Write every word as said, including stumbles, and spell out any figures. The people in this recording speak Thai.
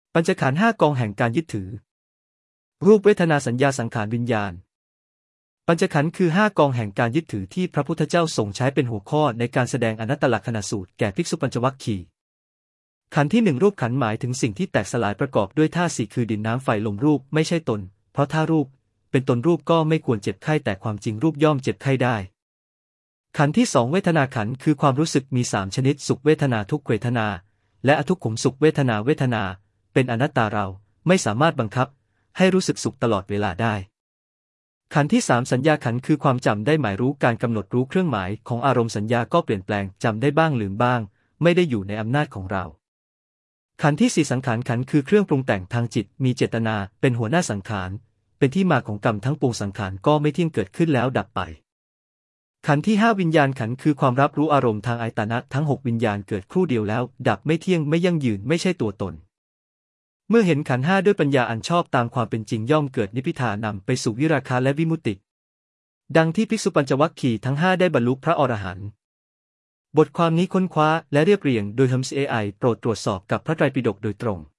ปัญจขันธ์ห้ากองแห่งการยึดถือรูปเวทนาสัญญาสังขารวิญญาณปัญจขันธ์คือห้ากองแห่งการยึดถือที่พระพุทธเจ้าทรงใช้เป็นหัวข้อในการแสดงอนัตตลักษณสูตรแก่ภิกษุปัญจวัคคีย์ขันธ์ที่หนึ่งรูปขันธ์หมายถึงสิ่งที่แตกสลายประกอบด้วยธาตุสี่คือดินน้ำไฟลมรูปไม่ใช่ตนเพราะถ้ารูปเป็นตนรูปก็ไม่ควรเจ็บไข้แต่ความจริงรูปย่อมเจ็บไข้ได้ขันธ์ที่สองเวทนาขันธ์คือความรู้สึกมีสามชนิดสุขเวทนาทุกขเวทนาและอทุกขมสุขเวทนาเวทนาเป็นอนัตตาเราไม่สามารถบังคับให้รู้สึกสุขตลอดเวลาได้ขันธ์ที่สามสัญญาขันธ์คือความจำได้หมายรู้การกำหนดรู้เครื่องหมายของอารมณ์สัญญาก็เปลี่ยนแปลงจำได้บ้างลืมบ้างไม่ได้อยู่ในอำนาจของเราขันธ์ที่สี่สังขารขันธ์คือเครื่องปรุงแต่งทางจิตมีเจตนาเป็นหัวหน้าสังขารเป็นที่มาของกรรมทั้งปวงสังขารก็ไม่เที่ยงเกิดขึ้นแล้วดับไปขันธ์ที่ห้าวิญญาณขันธ์คือความรับรู้อารมณ์ทางอายตนะทั้งหกวิญญาณเกิดครู่เดียวแล้วดับไม่เที่ยงไม่ยั่งยืนไม่ใช่ตัวตนเมื่อเห็นขันธ์ห้าด้วยปัญญาอันชอบตามความเป็นจริงย่อมเกิดนิพพิทานำไปสู่วิราคะและวิมุตติดังที่ภิกษุปัญจวัคคีย์ทั้งห้าได้บรรลุพระอรหันต์บทความนี้ค้นคว้าและเรียบเรียงโดย เอ เอ็ม ซี เอ ไอ โปรดตรวจสอบกับพระไตรปิฎกโดยตรง